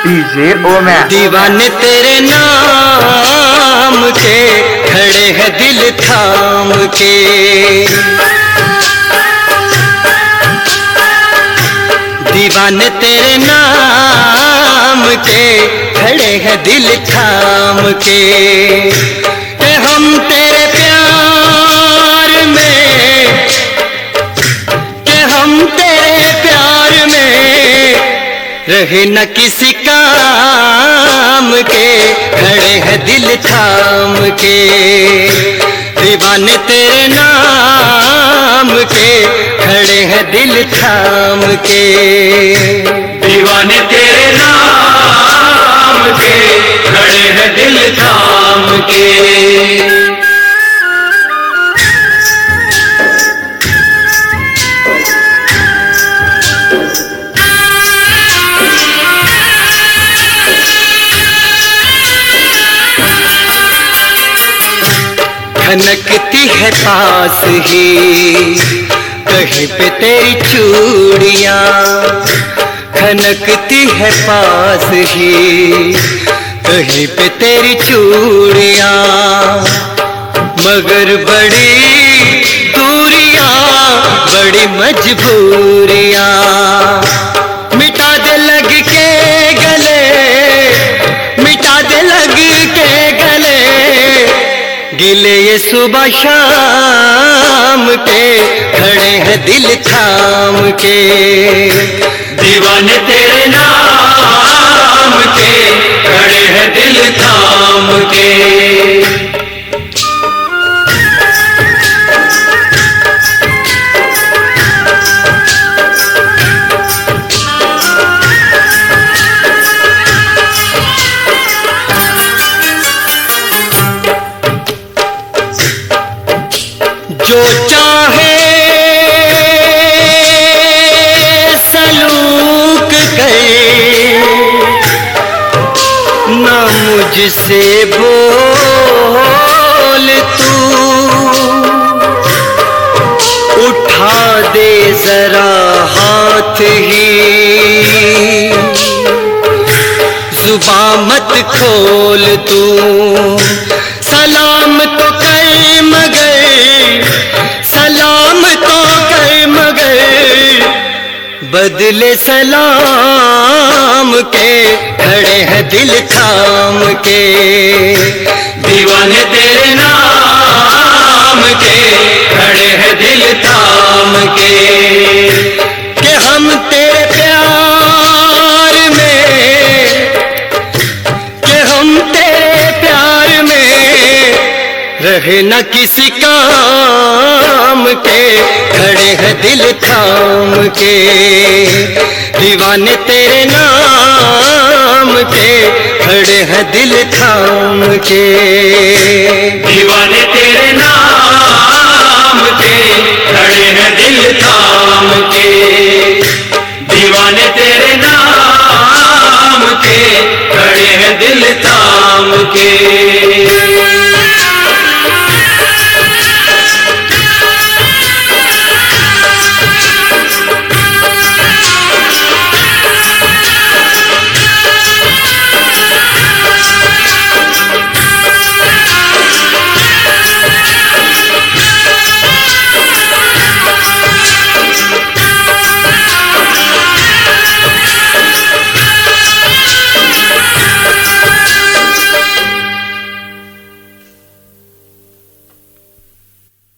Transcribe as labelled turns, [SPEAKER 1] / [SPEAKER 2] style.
[SPEAKER 1] DJ ओमै।
[SPEAKER 2] दीवाने तेरे नाम के खड़े हैं दिल थाम के, दीवाने तेरे नाम के खड़े हैं दिल थाम के। हम तेरे प्यार में, कि हम तेरे प्यार में रहे न किसी काम के, खड़े हैं दिल थाम के। दीवाने तेरे नाम के खड़े हैं दिल थाम के,
[SPEAKER 3] दीवाने तेरे नाम के खड़े हैं दिल थाम के।
[SPEAKER 2] खनकती है पास ही कहीं पे तेरी चूड़ियां, खनकती है पास ही कहीं पे तेरी चूड़ियां। मगर बड़ी दूरियां, बड़ी मजबूरियां, मिटा दे लग के गले, मिटा दे लग के गले गिले ये सुबह शाम के, खड़े हैं दिल थाम के।
[SPEAKER 3] दीवाने तेरे नाम के खड़े हैं दिल थाम के।
[SPEAKER 2] जो चाहे सलूक करे ना मुझसे बोल तू, उठा दे जरा हाथ ही, जुबान मत खोल तू। सलाम तो कर मगर, सलाम तो कर मगर बदले सलाम के, खड़े हैं दिल थाम के।
[SPEAKER 3] दीवाने तेरे नाम के खड़े हैं दिल थाम के।
[SPEAKER 2] कि हम तेरे प्यार में, कि हम तेरे प्यार में रहे न किसी काम के, खड़े हैं दिल थाम के। दीवाने तेरे नाम के खड़े हैं दिल थाम के,
[SPEAKER 3] दीवाने तेरे नाम के खड़े हैं